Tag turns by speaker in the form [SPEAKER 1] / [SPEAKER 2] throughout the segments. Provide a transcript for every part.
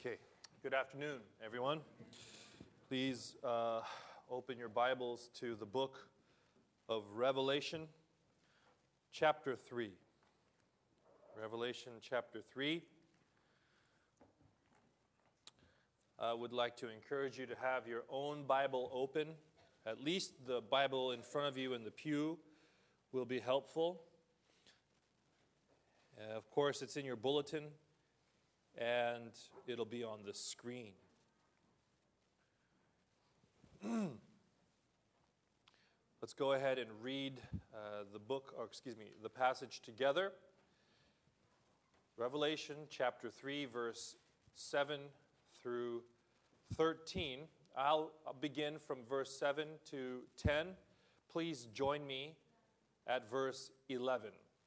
[SPEAKER 1] Okay, good afternoon, everyone. Please open your Bibles to the book of Revelation, chapter 3. Revelation, chapter 3. I would like to encourage you to have your own Bible open. At least the Bible in front of you in the pew will be helpful. Of course, it's in your bulletin, and it'll be on the screen. Let's go ahead and read the passage together. Revelation chapter 3, verse 7 through 13. I'll begin from verse 7 to 10. Please join me at verse 11.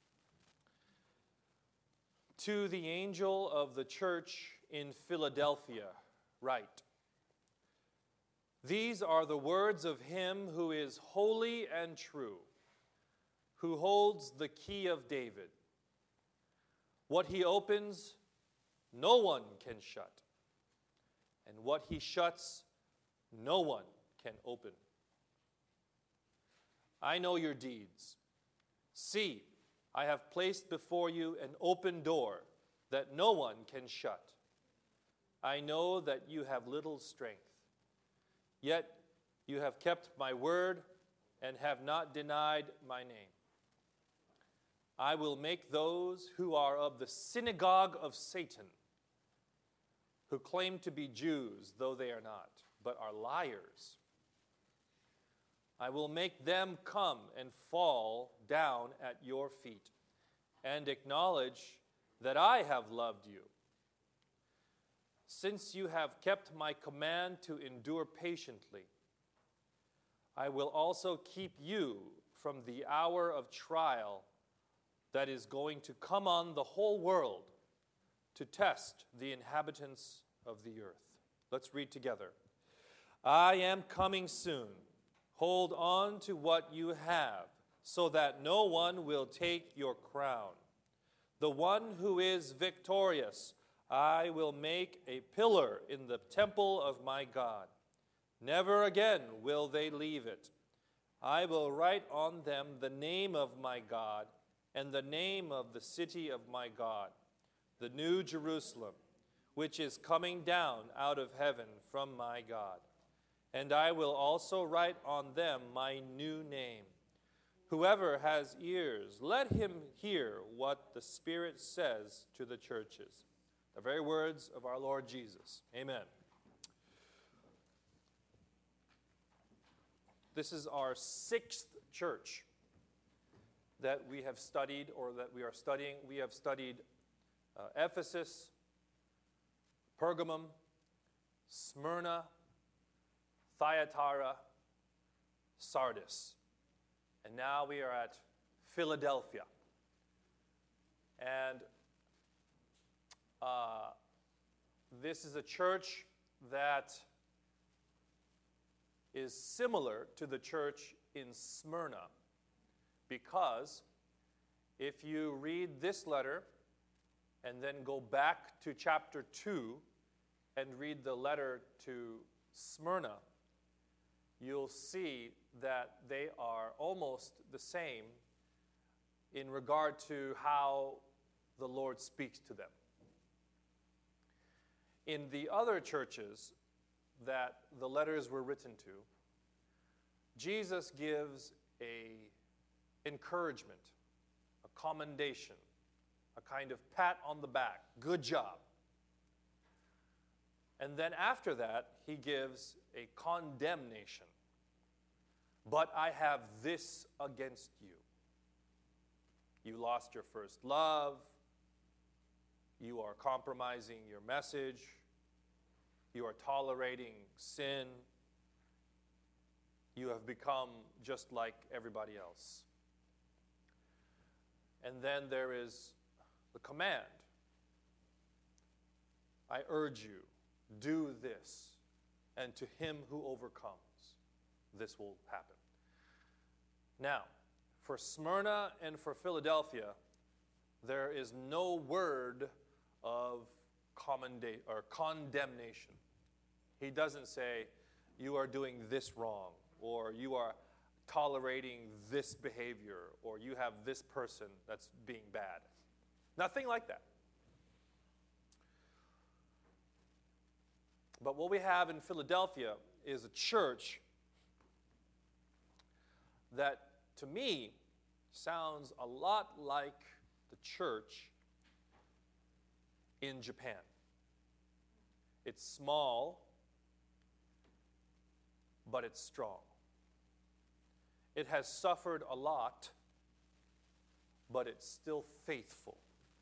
[SPEAKER 1] To the angel of the church in Philadelphia, write, these are the words of him who is holy and true, who holds the key of David. What he opens, no one can shut, and what he shuts, no one can open. I know your deeds. See, I have placed before you an open door that no one can shut. I know that you have little strength. Yet you have kept my word and have not denied my name. I will make those who are of the synagogue of Satan, who claim to be Jews, though they are not, but are liars. I will make them come and fall down at your feet and acknowledge that I have loved you. Since you have kept my command to endure patiently, I will also keep you from the hour of trial that is going to come on the whole world to test the inhabitants of the earth. Let's read together. I am coming soon. Hold on to what you have, so that no one will take your crown. The one who is victorious, I will make a pillar in the temple of my God. Never again will they leave it. I will write on them the name of my God and the name of the city of my God, the new Jerusalem, which is coming down out of heaven from my God. And I will also write on them my new name. Whoever has ears, let him hear what the Spirit says to the churches. The very words of our Lord Jesus. Amen. This is our sixth church that we have studied, or that we are studying. We have studied Ephesus, Pergamum, Smyrna, Thyatira, Sardis. And now we are at Philadelphia. And this is a church that is similar to the church in Smyrna, because if you read this letter and then go back to chapter 2 and read the letter to Smyrna, you'll see that they are almost the same in regard to how the Lord speaks to them. In the other churches that the letters were written to, Jesus gives an encouragement, a commendation, a kind of pat on the back, good job. And then after that, he gives a condemnation. But I have this against you. You lost your first love. You are compromising your message. You are tolerating sin. You have become just like everybody else. And then there is the command. I urge you, do this, and to him who overcomes, this will happen. Now, for Smyrna and for Philadelphia, there is no word of condemnation. He doesn't say, you are doing this wrong, or you are tolerating this behavior, or you have this person that's being bad. Nothing like that. But what we have in Philadelphia is a church that, to me, sounds a lot like the church in Japan. It's small, but it's strong. It has suffered a lot, but it's still faithful.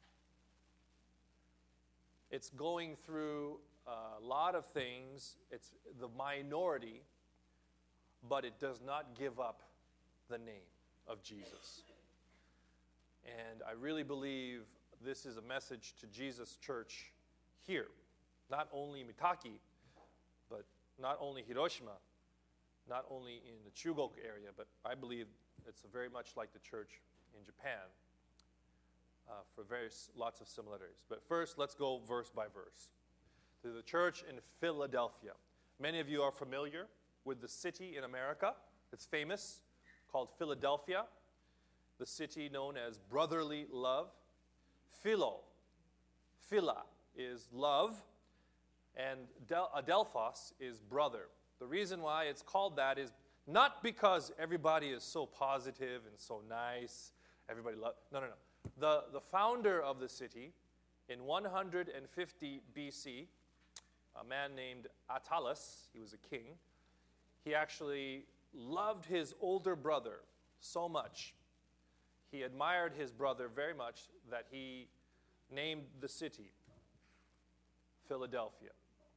[SPEAKER 1] It's going through a lot of things. It's the minority, but it does not give up the name of Jesus. And I really believe this is a message to Jesus Church here. Not only Mitaki, but not only Hiroshima, not only in the Chugoku area, but I believe it's very much like the church in Japan for lots of similarities. But first, let's go verse by verse. To the church in Philadelphia. Many of you are familiar with the city in America. It's famous, called Philadelphia, the city known as brotherly love. Philo, phila is love, and adelphos is brother. The reason why it's called that is not because everybody is so positive and so nice, everybody loves. No. The founder of the city in 150 BC, a man named Attalus, he was a king, he actually loved his older brother so much. He admired his brother very much that he named the city Philadelphia.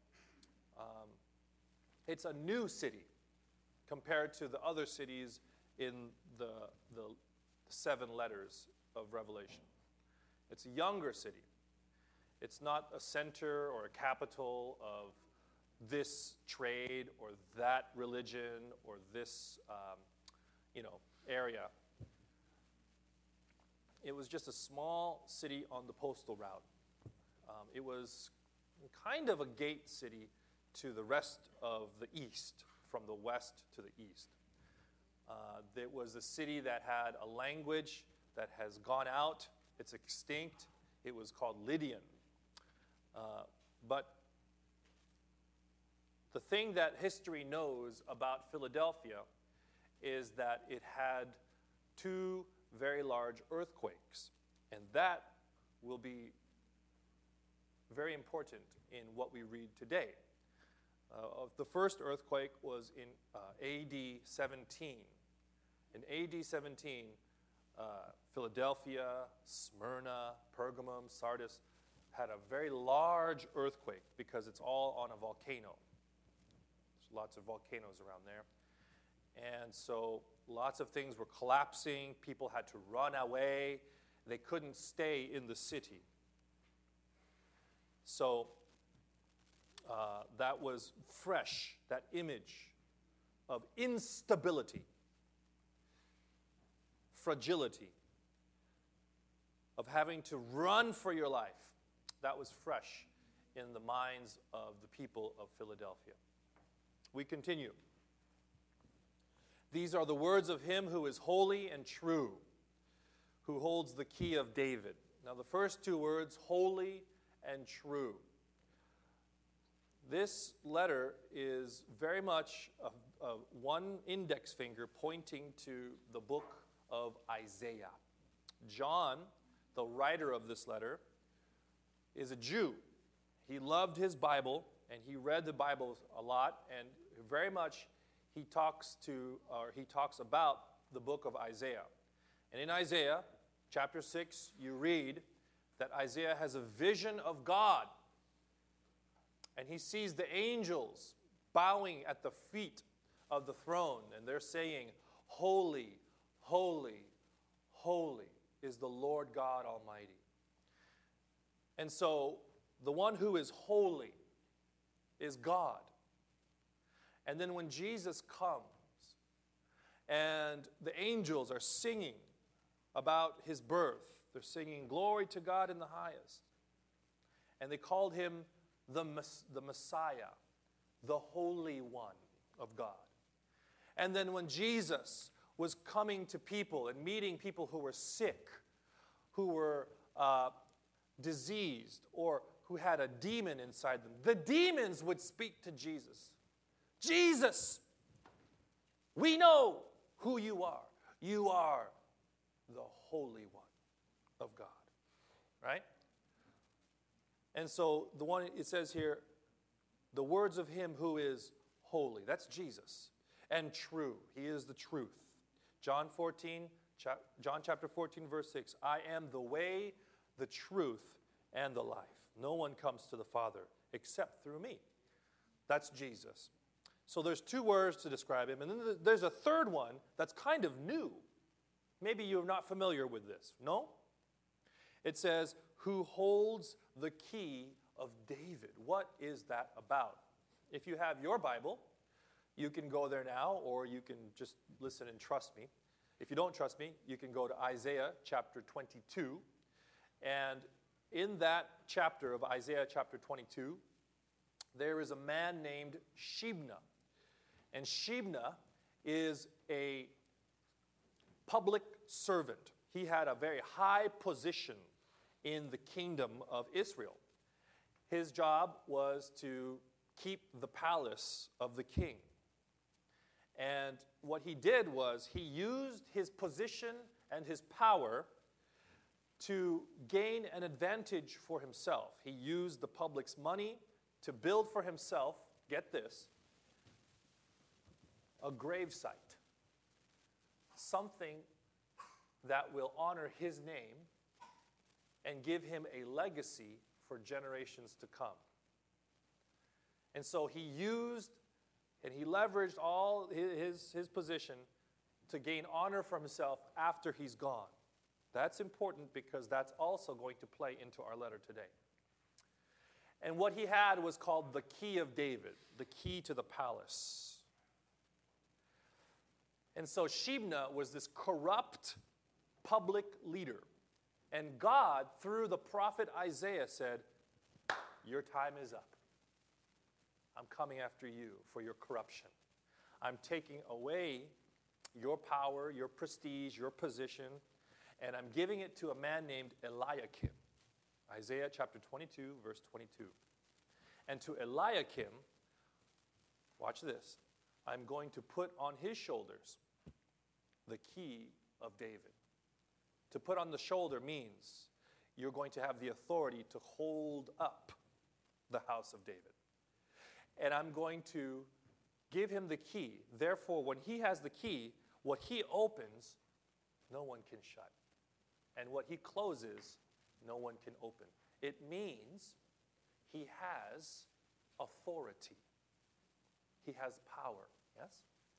[SPEAKER 1] It's a new city compared to the other cities in the 7 letters of Revelation. It's a younger city. It's not a center or a capital of this trade or that religion or this, area. It was just a small city on the postal route. It was kind of a gate city to the rest of the east, from the west to the east. It was a city that had a language that has gone out. It's extinct. It was called Lydian. But the thing that history knows about Philadelphia is that it had 2 very large earthquakes. And that will be very important in what we read today. The first earthquake was in AD 17. In AD 17, Philadelphia, Smyrna, Pergamum, Sardis had a very large earthquake because it's all on a volcano. There's lots of volcanoes around there. And so lots of things were collapsing. People had to run away. They couldn't stay in the city. So that was fresh, that image of instability, fragility, of having to run for your life. That was fresh in the minds of the people of Philadelphia. We continue. These are the words of him who is holy and true, who holds the key of David. Now the first 2 words, holy and true. This letter is very much one index finger pointing to the book of Isaiah. John, the writer of this letter, is a Jew. He loved his Bible, and he read the Bible a lot, and very much he talks about the book of Isaiah. And in Isaiah, chapter 6, you read that Isaiah has a vision of God. And he sees the angels bowing at the feet of the throne, and they're saying, holy, holy, holy is the Lord God Almighty. And so the one who is holy is God. And then when Jesus comes and the angels are singing about his birth, they're singing glory to God in the highest. And they called him the Messiah, the Holy One of God. And then when Jesus was coming to people and meeting people who were sick, who were diseased, or who had a demon inside them, the demons would speak to Jesus. Jesus, we know who you are. You are the Holy One of God. Right? And so the one, it says here, the words of him who is holy. That's Jesus. And true. He is the truth. John chapter 14, verse 6. I am the way, the truth, and the life. No one comes to the Father except through me. That's Jesus. So there's two words to describe him. And then there's a third one that's kind of new. Maybe you're not familiar with this. No? It says, who holds the key of David. What is that about? If you have your Bible, you can go there now, or you can just listen and trust me. If you don't trust me, you can go to Isaiah chapter 22. And in that chapter of Isaiah chapter 22, there is a man named Shebna. And Shebna is a public servant. He had a very high position in the kingdom of Israel. His job was to keep the palace of the king. And what he did was he used his position and his power to gain an advantage for himself. He used the public's money to build for himself, get this, a gravesite. Something that will honor his name and give him a legacy for generations to come. And so he used and he leveraged all his position to gain honor for himself after he's gone. That's important because that's also going to play into our letter today. And what he had was called the key of David, the key to the palace. And so Shebna was this corrupt public leader. And God, through the prophet Isaiah, said, your time is up. I'm coming after you for your corruption. I'm taking away your power, your prestige, your position, and I'm giving it to a man named Eliakim. Isaiah chapter 22, verse 22. And to Eliakim, watch this, I'm going to put on his shoulders the key of David. To put on the shoulder means you're going to have the authority to hold up the house of David. And I'm going to give him the key. Therefore, when he has the key, what he opens, no one can shut. And what he closes, no one can open. It means he has authority. He has power, yes?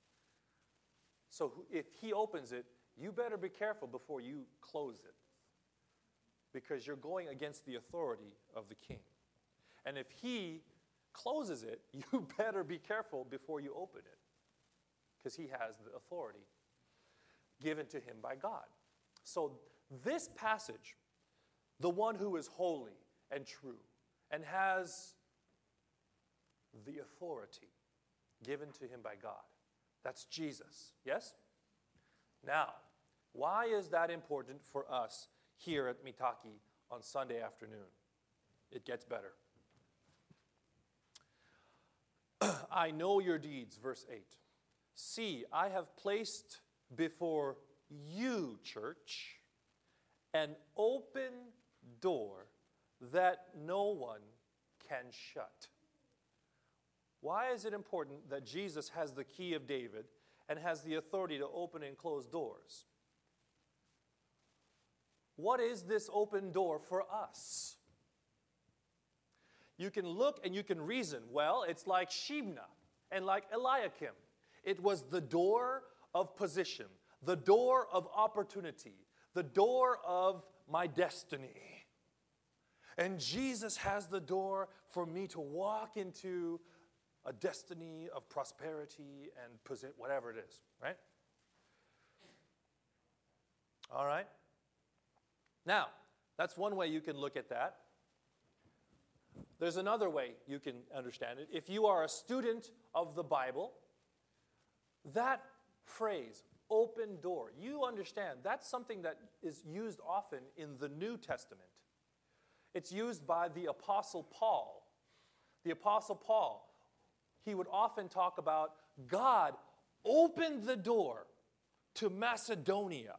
[SPEAKER 1] So if he opens it, you better be careful before you close it, because you're going against the authority of the king. And if he closes it, you better be careful before you open it, because he has the authority given to him by God. So this passage, the one who is holy and true and has the authority given to him by God, that's Jesus, yes? Now, why is that important for us here at Mitaki on Sunday afternoon? It gets better. I know your deeds, verse 8. See, I have placed before you, church, an open door that no one can shut. Why is it important that Jesus has the key of David and has the authority to open and close doors? What is this open door for us? You can look and you can reason. Well, it's like Shebna and like Eliakim. It was the door of position, the door of opportunity, the door of my destiny. And Jesus has the door for me to walk into a destiny of prosperity and whatever it is, right? All right? Now, that's one way you can look at that. There's another way you can understand it. If you are a student of the Bible, that phrase, open door, you understand that's something that is used often in the New Testament. It's used by the Apostle Paul. The Apostle Paul, he would often talk about God opened the door to Macedonia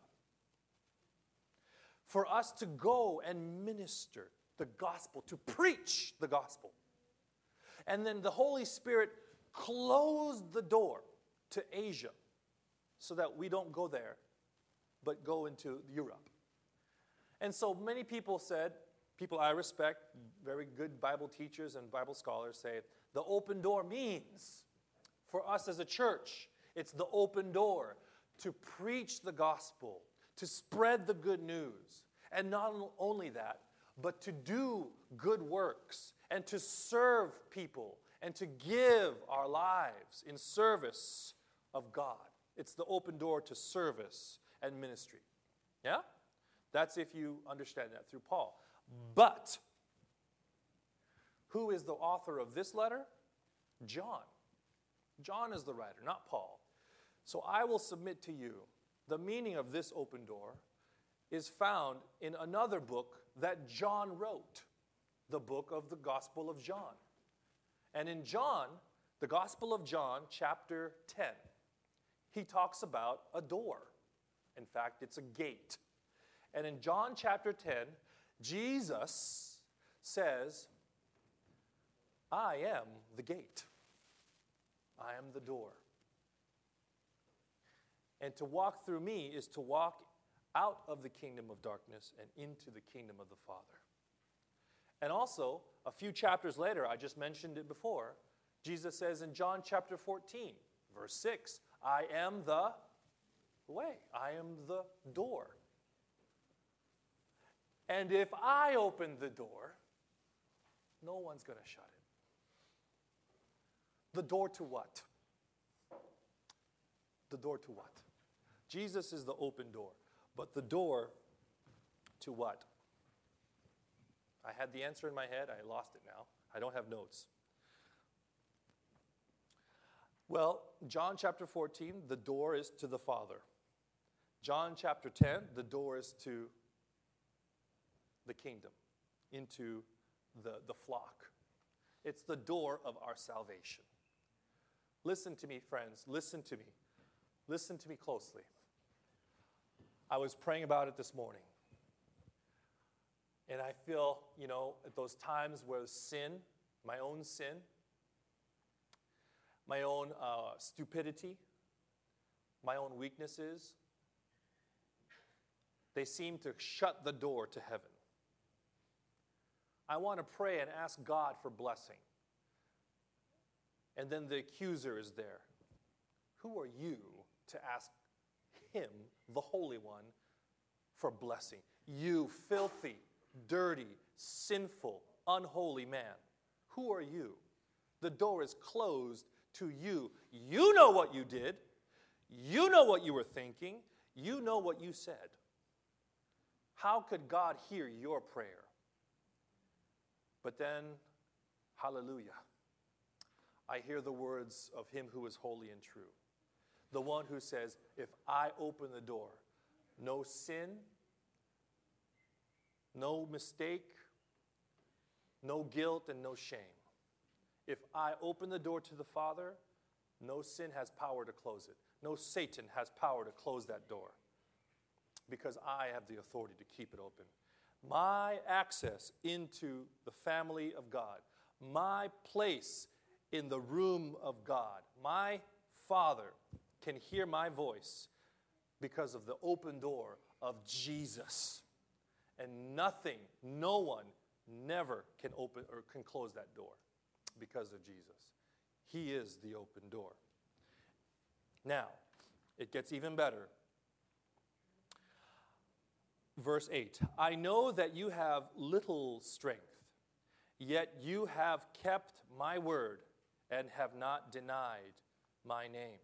[SPEAKER 1] for us to go and minister the gospel, to preach the gospel. And then the Holy Spirit closed the door to Asia so that we don't go there, but go into Europe. And so many people said, people I respect, very good Bible teachers and Bible scholars say, the open door means, for us as a church, it's the open door to preach the gospel, to spread the good news. And not only that, but to do good works and to serve people and to give our lives in service of God. It's the open door to service and ministry. Yeah? That's if you understand that through Paul. But who is the author of this letter? John. John is the writer, not Paul. So I will submit to you the meaning of this open door is found in another book that John wrote, the book of the Gospel of John. And in John, the Gospel of John, chapter 10, he talks about a door. In fact, it's a gate. And in John chapter 10, Jesus says, I am the gate. I am the door. And to walk through me is to walk out of the kingdom of darkness and into the kingdom of the Father. And also, a few chapters later, I just mentioned it before, Jesus says in John chapter 14, verse 6, I am the way. I am the door. And if I open the door, no one's going to shut it. The door to what? The door to what? Jesus is the open door. But the door to what? I had the answer in my head. I lost it now. I don't have notes. Well, John chapter 14, the door is to the Father. John chapter 10, the door is to the kingdom, into the flock. It's the door of our salvation. Listen to me, friends. Listen to me. Listen to me closely. I was praying about it this morning. And I feel, at those times where sin, my own sin, my own stupidity, my own weaknesses, they seem to shut the door to heaven. I want to pray and ask God for blessing. And then the accuser is there. Who are you to ask him, the Holy One, for blessing? You filthy, dirty, sinful, unholy man. Who are you? The door is closed to you. You know what you did. You know what you were thinking. You know what you said. How could God hear your prayer? But then, hallelujah, I hear the words of him who is holy and true. The one who says, if I open the door, no sin, no mistake, no guilt, and no shame. If I open the door to the Father, no sin has power to close it. No Satan has power to close that door because I have the authority to keep it open. My access into the family of God, my place in the room of God, my Father can hear my voice because of the open door of Jesus. And nothing, no one, never can open or can close that door because of Jesus. He is the open door. Now, it gets even better. Verse 8, I know that you have little strength, yet you have kept my word and have not denied my name.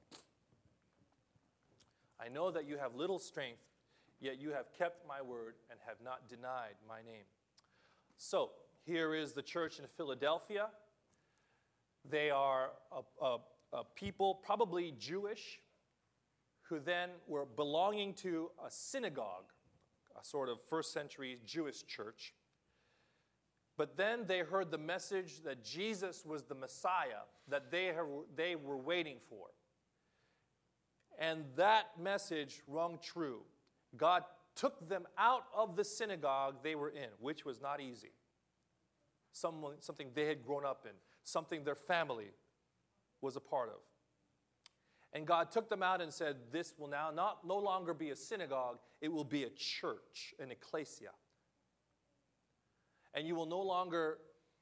[SPEAKER 1] I know that you have little strength, yet you have kept my word and have not denied my name. So, Here is the church in Philadelphia. They are a people, probably Jewish, who then were belonging to a synagogue, a sort of first century Jewish church. But then they heard the message that Jesus was the Messiah that they were waiting for. And that message rung true. God took them out of the synagogue they were in, which was not easy. Something they had grown up in, something their family was a part of. And God took them out and said, this will now no longer be a synagogue, it will be a church, an ecclesia. And you will no longer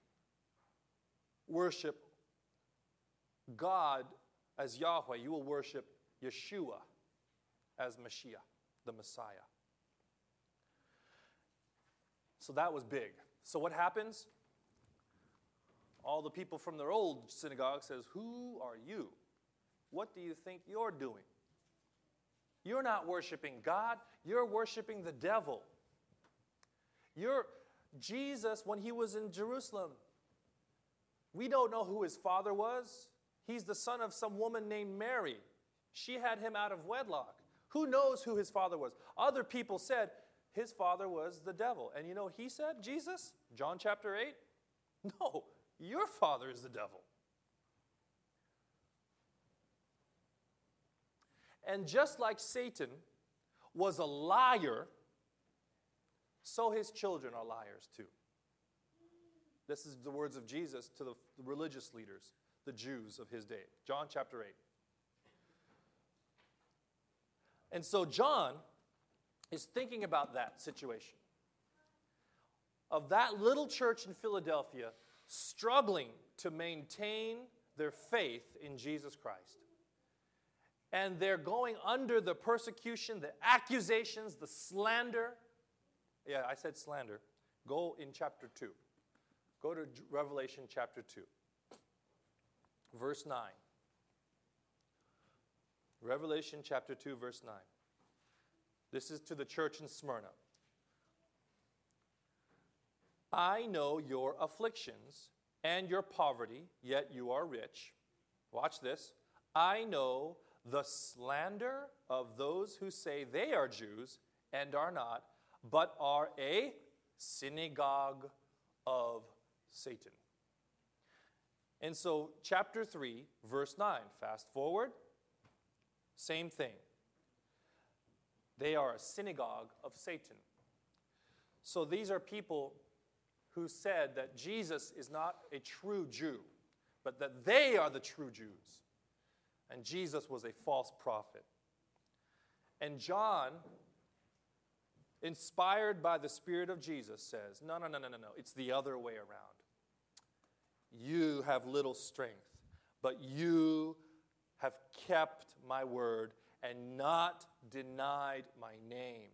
[SPEAKER 1] worship God as Yahweh, you will worship Yeshua as Mashiach, the Messiah. So that was big. So what happens? All the people from their old synagogue says, who are you? What do you think you're doing? You're not worshiping God. You're worshiping the devil. Jesus, when he was in Jerusalem, we don't know who his father was. He's the son of some woman named Mary. She had him out of wedlock. Who knows who his father was? Other people said his father was the devil. And you know what he said, Jesus? John chapter 8? No, your father is the devil. And just like Satan was a liar, so his children are liars too. This is the words of Jesus to the religious leaders, the Jews of his day. John chapter 8. And so John is thinking about that situation. Of that little church in Philadelphia struggling to maintain their faith in Jesus Christ. And they're going under the persecution, the accusations, the slander. Yeah, I said slander. Go in chapter 2. Go to Revelation chapter 2. Verse 9. Revelation chapter 2, verse 9. This is to the church in Smyrna. I know your afflictions and your poverty, yet you are rich. Watch this. I know the slander of those who say they are Jews and are not, but are a synagogue of Satan. And so, chapter 3, verse 9, fast forward, same thing. They are a synagogue of Satan. So these are people who said that Jesus is not a true Jew, but that they are the true Jews. And Jesus was a false prophet. And John, inspired by the Spirit of Jesus, says, no, it's the other way around. You have little strength, but you have kept my word and not denied my name.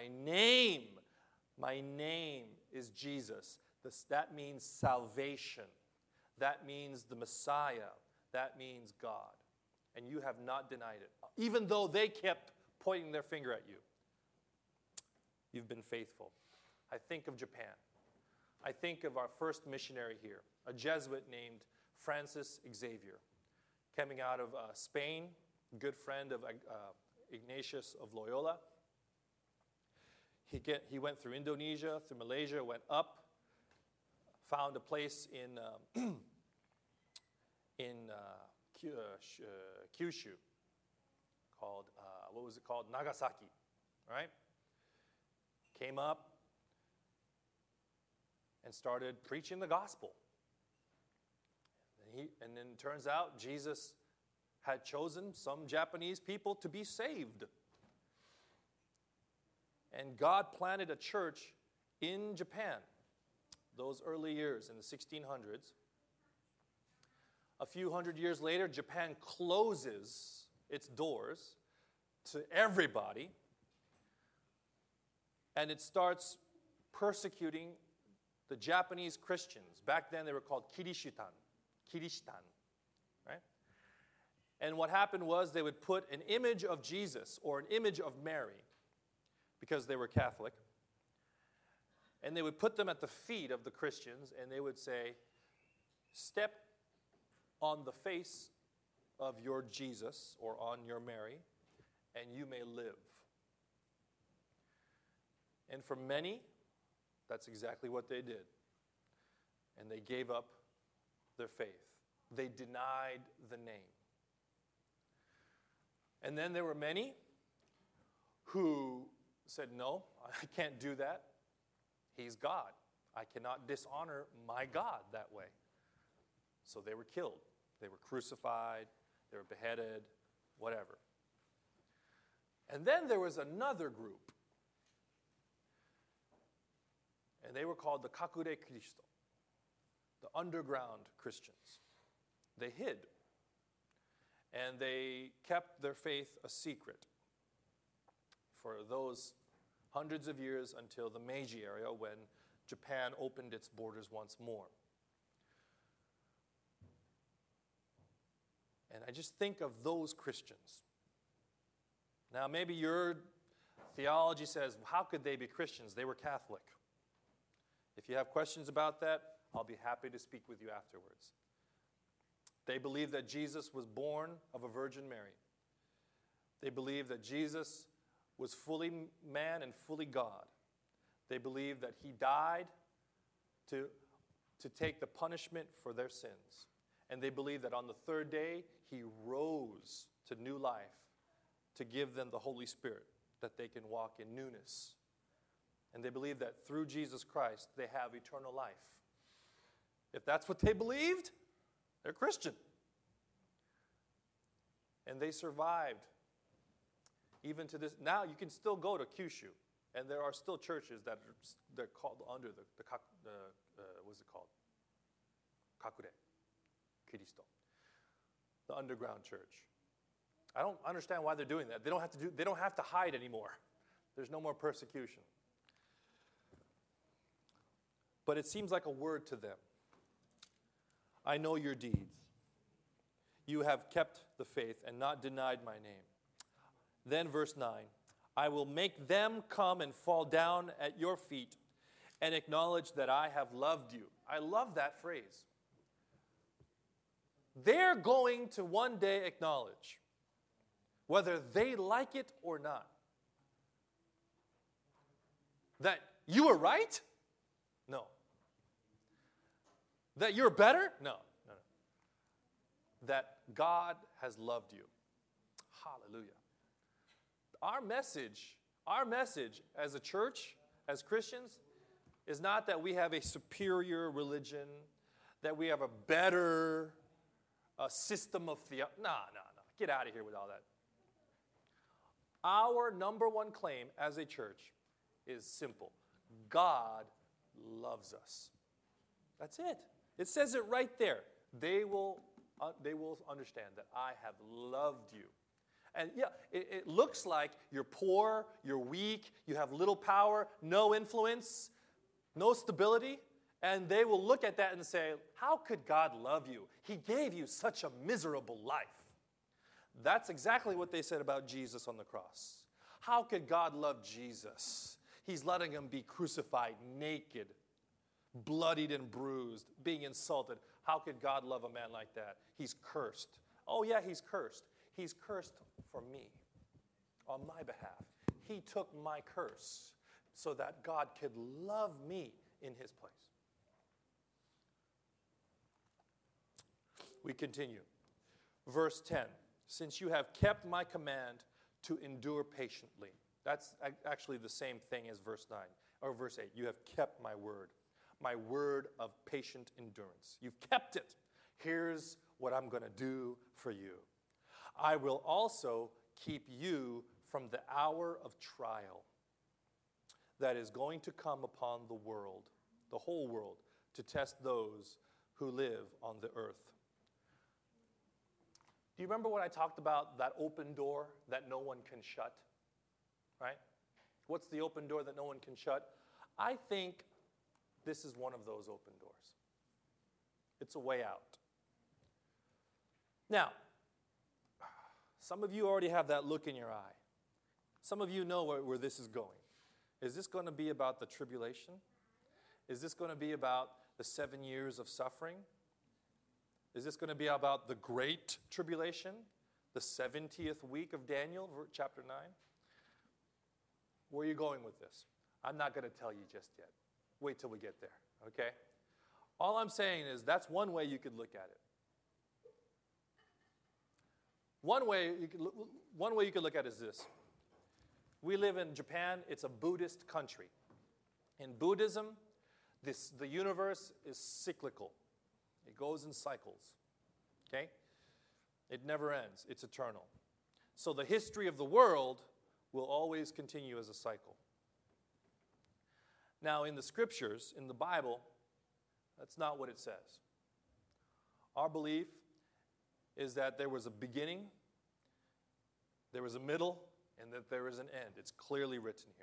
[SPEAKER 1] My name is Jesus. That means salvation. That means the Messiah. That means God. And you have not denied it. Even though they kept pointing their finger at you. You've been faithful. I think of Japan. I think of our first missionary here, a Jesuit named Francis Xavier, coming out of Spain, good friend of Ignatius of Loyola. He went through Indonesia, through Malaysia, went up, found a place in Kyushu called, Nagasaki, right? Came up and started preaching the gospel. And then it turns out Jesus had chosen some Japanese people to be saved. And God planted a church in Japan those early years in the 1600s. A few hundred years later, Japan closes its doors to everybody, and it starts persecuting the Japanese Christians. Back then, they were called Kirishitan, right? And what happened was they would put an image of Jesus or an image of Mary, because they were Catholic, And they would put them at the feet of the Christians, and they would say, step on the face of your Jesus or on your Mary, and you may live. And for many, that's exactly what they did. And they gave up their faith. They denied the name. And then there were many who said, no, I can't do that. He's God. I cannot dishonor my God that way. So they were killed. They were crucified. They were beheaded, whatever. And then there was another group. And they were called the Kakure Christo, the underground Christians. They hid. And they kept their faith a secret for those hundreds of years until the Meiji era, when Japan opened its borders once more. And I just think of those Christians. Now, maybe your theology says, how could they be Christians? They were Catholic. If you have questions about that, I'll be happy to speak with you afterwards. They believe that Jesus was born of a Virgin Mary. They believe that Jesus was fully man and fully God. They believe that he died to take the punishment for their sins. And they believe that on the third day, he rose to new life to give them the Holy Spirit, that they can walk in newness. And they believe that through Jesus Christ, they have eternal life. If that's what they believed, they're Christian. And they survived. Even to this, now you can still go to Kyushu, and there are still churches that they're called under what's it called? Kakure Kiristo, the underground church. I don't understand why they're doing that. They don't have to hide anymore. There's no more persecution. But it seems like a word to them. I know your deeds. You have kept the faith and not denied my name. Then verse 9, I will make them come and fall down at your feet and acknowledge that I have loved you. I love that phrase. They're going to one day acknowledge, whether they like it or not, that you were right? No. That you're better? No. That God has loved you. Hallelujah. Our message as a church, as Christians, is not that we have a superior religion, that we have a better system of theology. No. Get out of here with all that. Our number one claim as a church is simple. God loves us. That's it. It says it right there. They will understand that I have loved you. And yeah, it looks like you're poor, you're weak, you have little power, no influence, no stability. And they will look at that and say, how could God love you? He gave you such a miserable life. That's exactly what they said about Jesus on the cross. How could God love Jesus? He's letting him be crucified naked, bloodied and bruised, being insulted. How could God love a man like that? He's cursed. Oh yeah, he's cursed. He's cursed for me, on my behalf. He took my curse so that God could love me in his place. We continue. Verse 10, since you have kept my command to endure patiently. That's actually the same thing as verse 9, or verse 8. You have kept my word of patient endurance. You've kept it. Here's what I'm going to do for you. I will also keep you from the hour of trial that is going to come upon the world, the whole world, to test those who live on the earth. Do you remember when I talked about that open door that no one can shut? Right? What's the open door that no one can shut? I think this is one of those open doors. It's a way out. Now, some of you already have that look in your eye. Some of you know where this is going. Is this going to be about the tribulation? Is this going to be about the 7 years of suffering? Is this going to be about the great tribulation, the 70th week of Daniel, chapter 9? Where are you going with this? I'm not going to tell you just yet. Wait till we get there, okay? All I'm saying is that's one way you could look at it. One way you could look at it is this. We live in Japan. It's a Buddhist country. In Buddhism, the universe is cyclical. It goes in cycles, okay? It never ends. It's eternal. So the history of the world will always continue as a cycle. Now, in the scriptures, in the Bible, that's not what it says. Our belief is that there was a beginning, there was a middle, and that there is an end. It's clearly written here.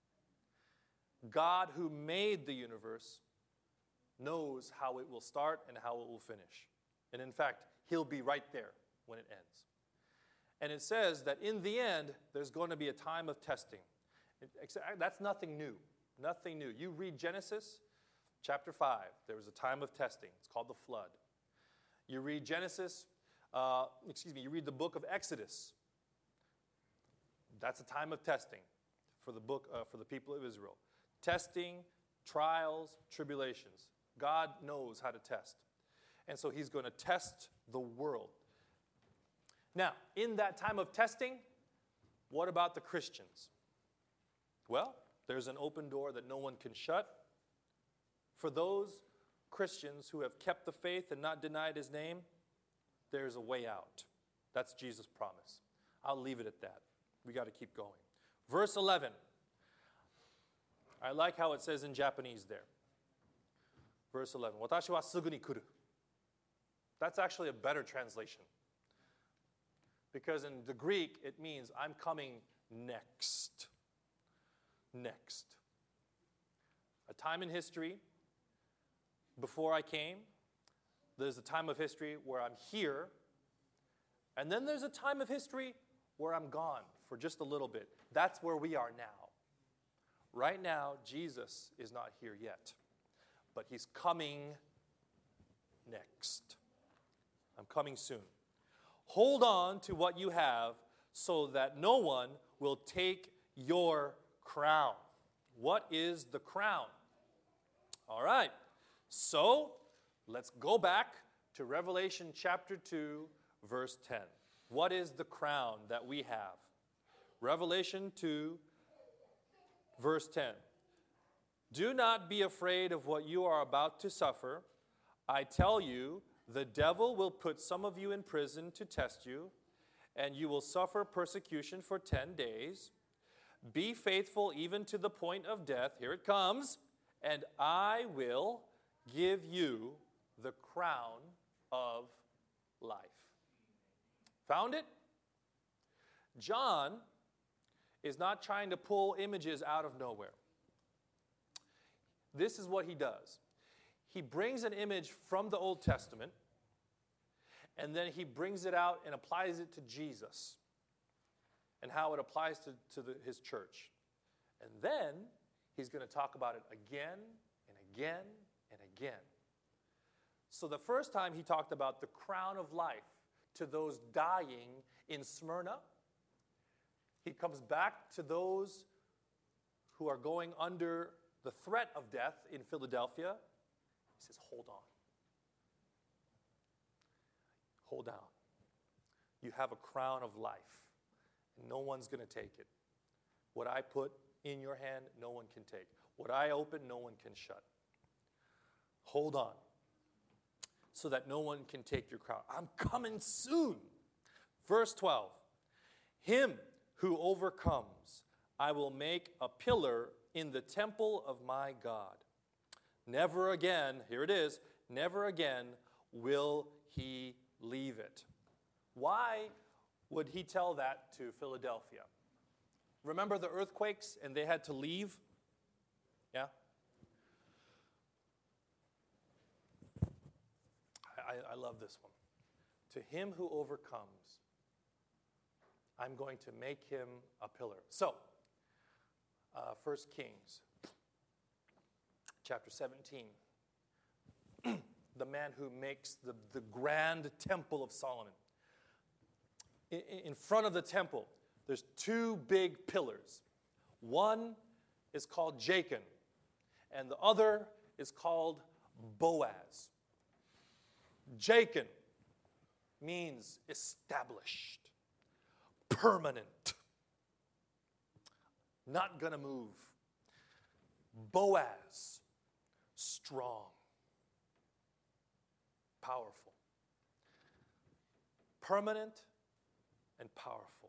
[SPEAKER 1] God, who made the universe, knows how it will start and how it will finish. And in fact, he'll be right there when it ends. And it says that in the end, there's going to be a time of testing. That's nothing new. Nothing new. You read Genesis chapter 5. There was a time of testing. It's called the flood. You read you read the book of Exodus. That's a time of testing for the people of Israel. Testing, trials, tribulations. God knows how to test. And so he's going to test the world. Now, in that time of testing, what about the Christians? Well, there's an open door that no one can shut. For those Christians who have kept the faith and not denied his name, there's a way out. That's Jesus' promise. I'll leave it at that. We got to keep going. Verse 11. I like how it says in Japanese there. Verse 11. 私はすぐに来る. That's actually a better translation. Because in the Greek, it means I'm coming next. Next. A time in history before I came. There's a time of history where I'm here. And then there's a time of history where I'm gone for just a little bit. That's where we are now. Right now, Jesus is not here yet. But he's coming next. I'm coming soon. Hold on to what you have so that no one will take your crown. What is the crown? All right. So, let's go back to Revelation chapter 2, verse 10. What is the crown that we have? Revelation 2, verse 10. Do not be afraid of what you are about to suffer. I tell you, the devil will put some of you in prison to test you, and you will suffer persecution for 10 days. Be faithful even to the point of death. Here it comes. And I will give you the crown of life. Found it? John is not trying to pull images out of nowhere. This is what he does. He brings an image from the Old Testament, and then he brings it out and applies it to Jesus and how it applies to his church. And then he's going to talk about it again and again and again. So the first time he talked about the crown of life to those dying in Smyrna. He comes back to those who are going under the threat of death in Philadelphia. He says, hold on. Hold on. You have a crown of life, and no one's going to take it. What I put in your hand, no one can take. What I open, no one can shut. Hold on, so that no one can take your crown. I'm coming soon. Verse 12. Him who overcomes, I will make a pillar in the temple of my God. Never again, here it is, never again will he leave it. Why would he tell that to Philadelphia? Remember the earthquakes and they had to leave? Yeah? I love this one. To him who overcomes, I'm going to make him a pillar. So, 1 Kings chapter 17. The man who makes the grand temple of Solomon. In front of the temple, there's two big pillars. One is called Jachin, and the other is called Boaz. Jachin means established, permanent, not gonna move. Boaz, strong, powerful. Permanent and powerful.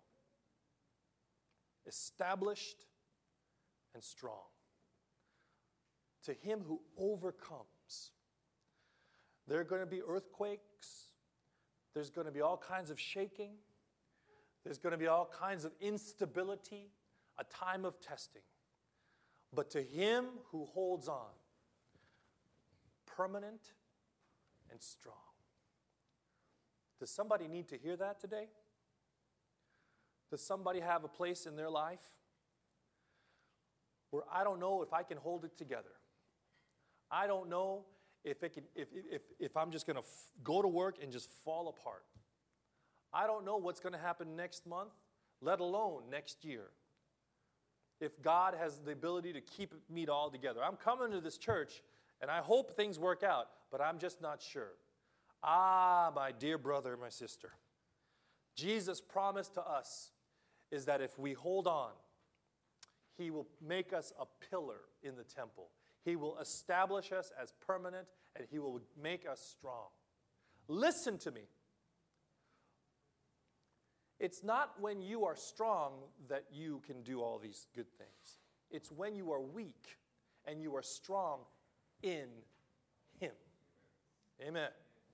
[SPEAKER 1] Established and strong. To him who overcomes, there are going to be earthquakes. There's going to be all kinds of shaking. There's going to be all kinds of instability, a time of testing. But to him who holds on, permanent and strong. Does somebody need to hear that today? Does somebody have a place in their life where I don't know if I can hold it together? I don't know if I'm just going to go to work and just fall apart. I don't know what's going to happen next month, let alone next year. If God has the ability to keep me all together. I'm coming to this church, and I hope things work out, but I'm just not sure. Ah, my dear brother, my sister, Jesus' promise to us is that if we hold on, he will make us a pillar in the temple. He will establish us as permanent, and he will make us strong. Listen to me. It's not when you are strong that you can do all these good things. It's when you are weak and you are strong in him. Amen.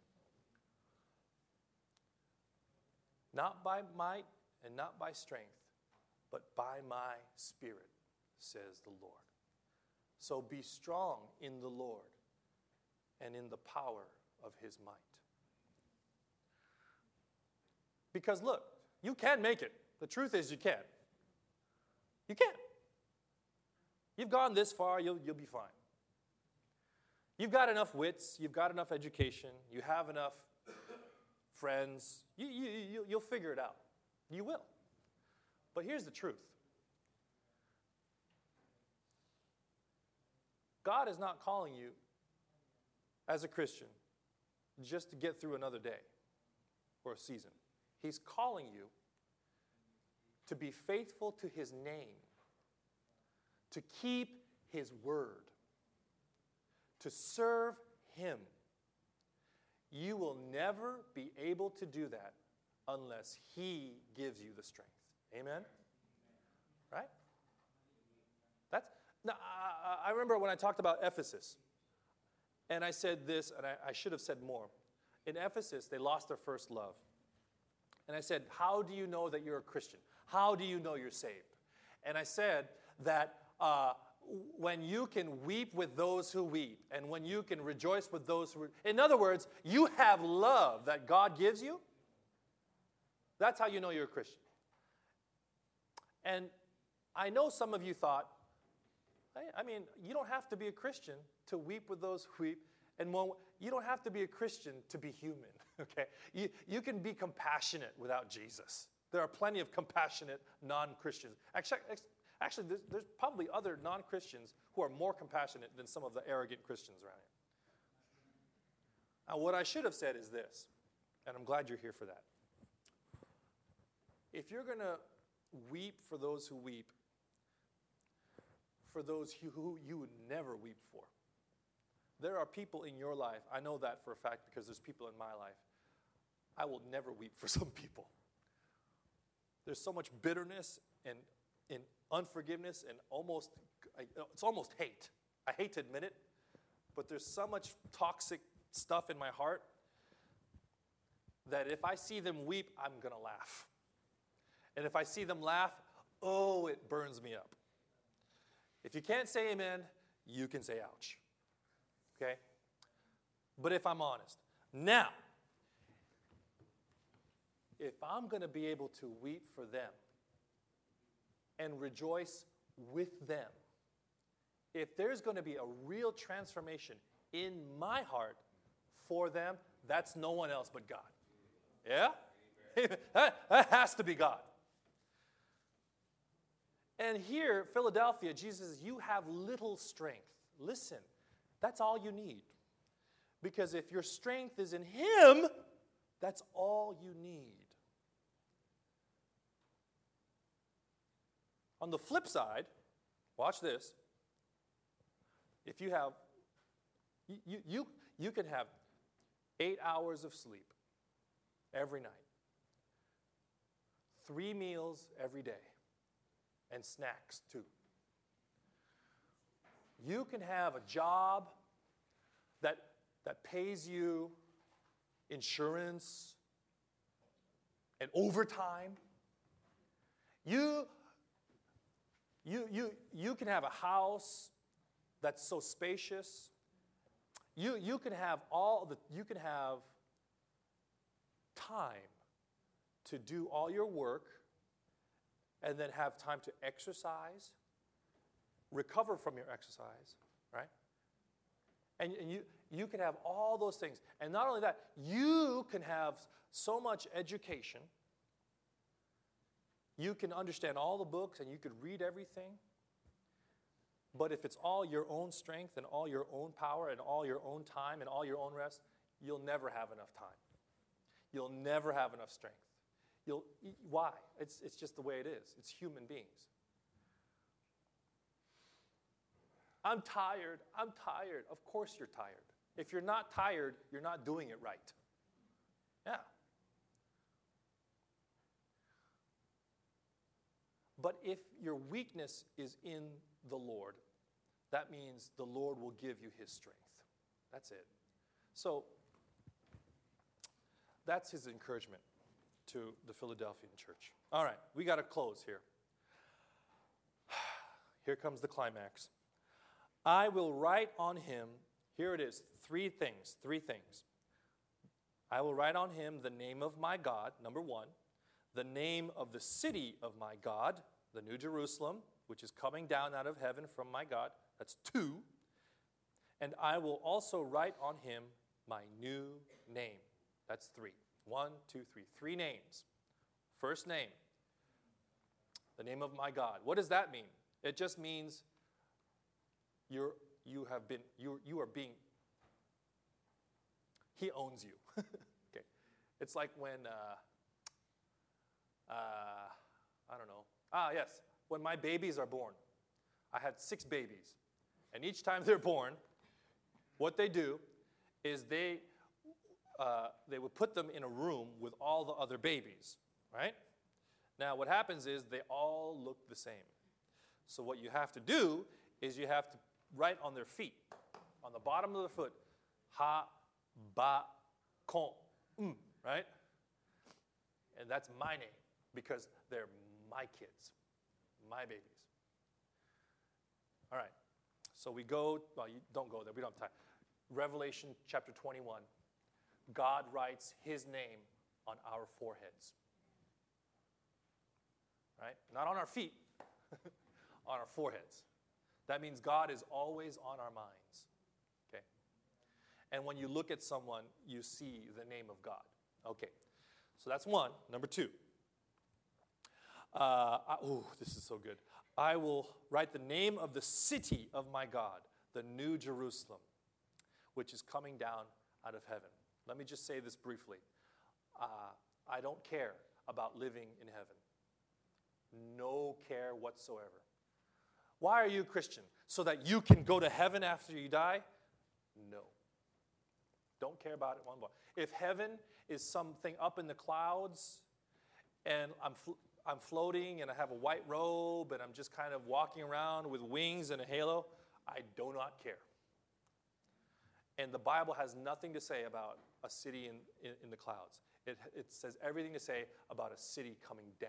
[SPEAKER 1] Not by might and not by strength, but by my Spirit, says the Lord. So be strong in the Lord and in the power of his might. Because look, you can make it. The truth is you can. You can. You've gone this far, you'll be fine. You've got enough wits, you've got enough education, you have enough friends. You'll figure it out. You will. But here's the truth. God is not calling you as a Christian just to get through another day or a season. He's calling you to be faithful to his name, to keep his word, to serve him. You will never be able to do that unless he gives you the strength. Amen? Right? Now, I remember when I talked about Ephesus, and I said this, and I should have said more. In Ephesus, they lost their first love. And I said, how do you know that you're a Christian? How do you know you're saved? And I said that when you can weep with those who weep, and when you can rejoice with those who... In other words, you have love that God gives you. That's how you know you're a Christian. And I know some of you thought, I mean, you don't have to be a Christian to weep with those who weep. And you don't have to be a Christian to be human, okay? You can be compassionate without Jesus. There are plenty of compassionate non-Christians. Actually, there's probably other non-Christians who are more compassionate than some of the arrogant Christians around here. Now, what I should have said is this, and I'm glad you're here for that. If you're going to weep for those who weep, for those who you would never weep for. There are people in your life, I know that for a fact because there's people in my life, I will never weep for some people. There's so much bitterness and unforgiveness and it's almost hate. I hate to admit it, but there's so much toxic stuff in my heart that if I see them weep, I'm going to laugh. And if I see them laugh, oh, it burns me up. If you can't say amen, you can say ouch. Okay? But if I'm honest. Now, if I'm going to be able to weep for them and rejoice with them, if there's going to be a real transformation in my heart for them, that's no one else but God. Yeah? that has to be God. And here, Philadelphia, Jesus says, you have little strength. Listen, that's all you need. Because if your strength is in Him, that's all you need. On the flip side, watch this. If you have, you can have 8 hours of sleep every night, 3 meals every day, and snacks too. You can have a job that pays you insurance and overtime. You can have a house that's so spacious. You can have time to do all your work and then have time to exercise, recover from your exercise, right? And you can have all those things. And not only that, you can have so much education. You can understand all the books and you could read everything. But if it's all your own strength and all your own power and all your own time and all your own rest, you'll never have enough time. You'll never have enough strength. Why? It's just the way it is. It's human beings. I'm tired. Of course you're tired. If you're not tired, you're not doing it right. Yeah. But if your weakness is in the Lord, that means the Lord will give you His strength. That's it. So, that's His encouragement to the Philadelphian church. All right, we got to close here. Here comes the climax. I will write on him, here it is, three things. I will write on him the name of my God, number 1, the name of the city of my God, the New Jerusalem, which is coming down out of heaven from my God, that's 2. And I will also write on him my new name. That's 3. 1, 2, 3. 3 names. First name, the name of my God. What does that mean? It just means you are being, He owns you. Okay. It's like when, I don't know. Yes. When my babies are born. I had 6 babies. And each time they're born, what they do is they would put them in a room with all the other babies, right? Now, what happens is they all look the same. So what you have to do is you have to write on their feet, on the bottom of the foot, ha, ba, kon, right? And that's my name because they're my kids, my babies. All right. So we go, well, you don't go there. We don't have time. Revelation chapter 21. God writes His name on our foreheads. Right? Not on our feet, on our foreheads. That means God is always on our minds. Okay? And when you look at someone, you see the name of God. Okay. So that's 1. Number 2. This is so good. I will write the name of the city of my God, the New Jerusalem, which is coming down out of heaven. Let me just say this briefly. I don't care about living in heaven. No care whatsoever. Why are you a Christian? So that you can go to heaven after you die? No. Don't care about it one bit. If heaven is something up in the clouds and I'm floating and I have a white robe and I'm just kind of walking around with wings and a halo, I do not care. And the Bible has nothing to say about a city in the clouds. It says everything to say about a city coming down.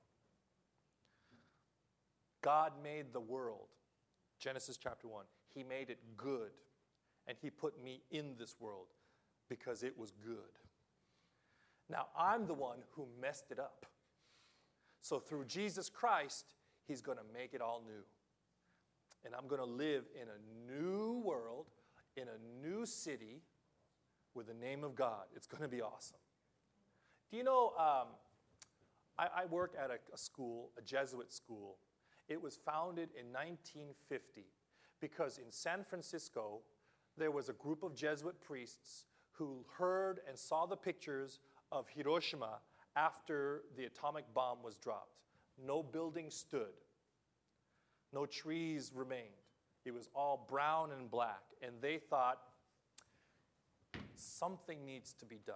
[SPEAKER 1] God made the world, Genesis chapter 1. He made it good. And He put me in this world because it was good. Now, I'm the one who messed it up. So through Jesus Christ, He's going to make it all new. And I'm going to live in a new world, in a new city, with the name of God. It's going to be awesome. Do you know, I work at a school, a Jesuit school. It was founded in 1950 because in San Francisco, there was a group of Jesuit priests who heard and saw the pictures of Hiroshima after the atomic bomb was dropped. No building stood. No trees remained. It was all brown and black. And they thought, something needs to be done.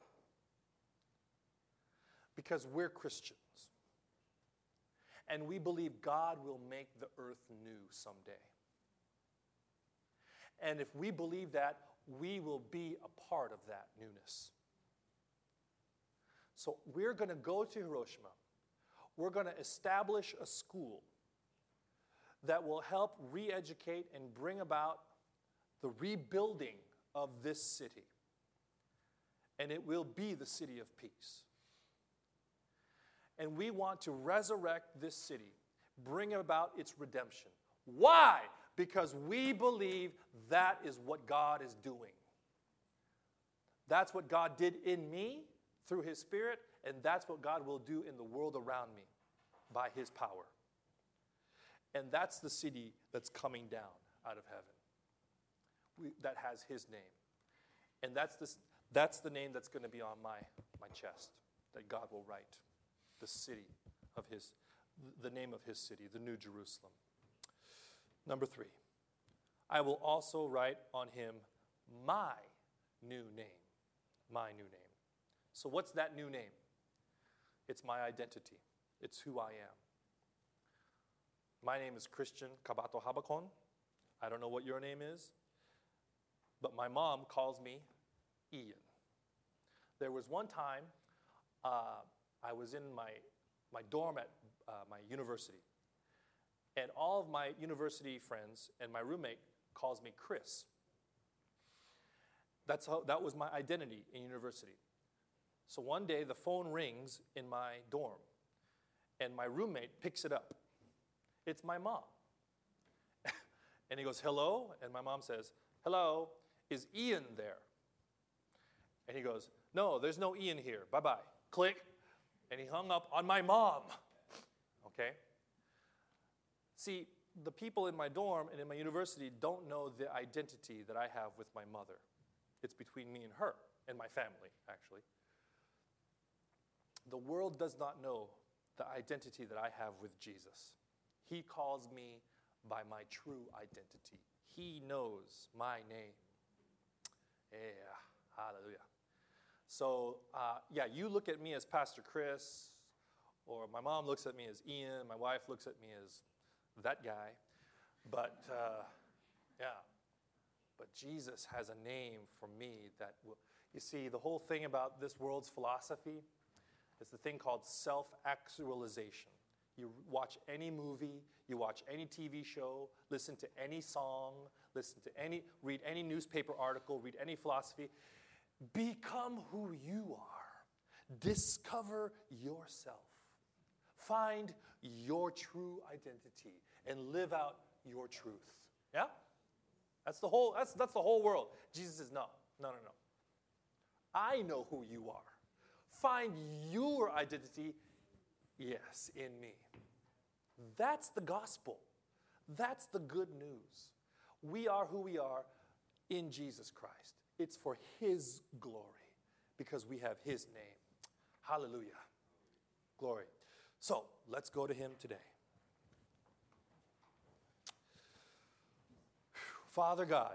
[SPEAKER 1] Because we're Christians. And we believe God will make the earth new someday. And if we believe that, we will be a part of that newness. So we're going to go to Hiroshima. We're going to establish a school that will help re-educate and bring about the rebuilding of this city. And it will be the city of peace. And we want to resurrect this city, bring about its redemption. Why? Because we believe that is what God is doing. That's what God did in me through His Spirit, and that's what God will do in the world around me by His power. And that's the city that's coming down out of heaven, that has His name. And that's the name that's going to be on my chest, that God will write. The city of the name of His city, the New Jerusalem. Number 3, I will also write on him my new name. My new name. So what's that new name? It's my identity. It's who I am. My name is Christian Kabato Habakon. I don't know what your name is, but my mom calls me Ian. There was one time I was in my dorm at my university, and all of my university friends and my roommate calls me Chris. That was my identity in university. So one day the phone rings in my dorm, and my roommate picks it up. It's my mom. And he goes, hello? And my mom says, hello, is Ian there? And he goes, no, there's no Ian here. Bye-bye. Click. And he hung up on my mom. Okay? See, the people in my dorm and in my university don't know the identity that I have with my mother. It's between me and her, and my family, actually. The world does not know the identity that I have with Jesus. He calls me by my true identity. He knows my name. Yeah, hallelujah. So, you look at me as Pastor Chris, or my mom looks at me as Ian, my wife looks at me as that guy. But, but Jesus has a name for me that will, you see, the whole thing about this world's philosophy is the thing called self-actualization. You watch any movie, you watch any TV show, listen to any song, read any newspaper article, read any philosophy. Become who you are. Discover yourself. Find your true identity and live out your truth. Yeah? That's the whole world. Jesus says, no. I know who you are. Find your identity, yes, in me. That's the gospel. That's the good news. We are who we are in Jesus Christ. It's for His glory because we have His name. Hallelujah. Glory. So, let's go to Him today. Father God,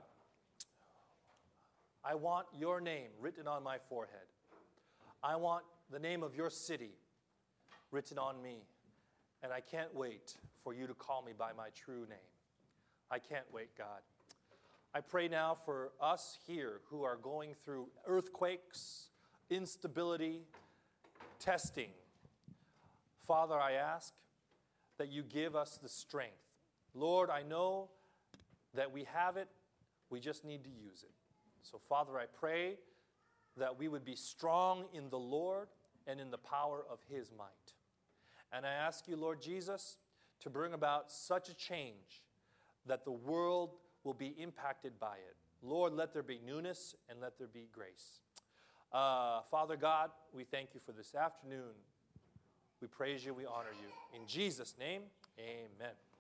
[SPEAKER 1] I want your name written on my forehead. I want the name of your city written on me. And I can't wait for you to call me by my true name. I can't wait, God. I pray now for us here who are going through earthquakes, instability, testing. Father, I ask that you give us the strength. Lord, I know that we have it. We just need to use it. So, Father, I pray that we would be strong in the Lord and in the power of His might. And I ask you, Lord Jesus, to bring about such a change that the world will be impacted by it. Lord, let there be newness and let there be grace. Father God, we thank you for this afternoon. We praise you, we honor you. In Jesus' name, amen.